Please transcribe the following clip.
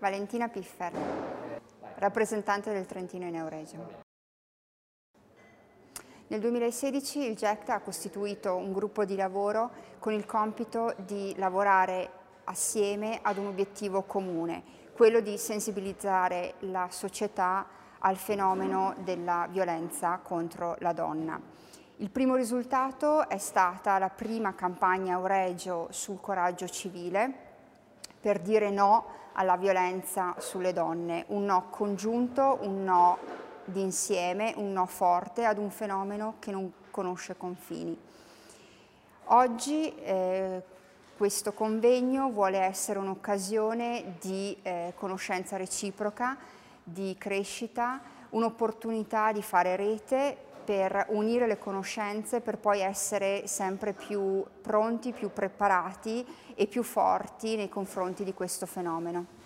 Valentina Piffer, rappresentante del Trentino in Euregio. Nel 2016 il GECT ha costituito un gruppo di lavoro con il compito di lavorare assieme ad un obiettivo comune, quello di sensibilizzare la società al fenomeno della violenza contro la donna. Il primo risultato è stata la prima campagna Euregio sul coraggio civile per dire no alla violenza sulle donne, un no congiunto, un no d'insieme, un no forte ad un fenomeno che non conosce confini. Oggi questo convegno vuole essere un'occasione di conoscenza reciproca, di crescita, un'opportunità di fare rete per unire le conoscenze, per poi essere sempre più pronti, più preparati e più forti nei confronti di questo fenomeno.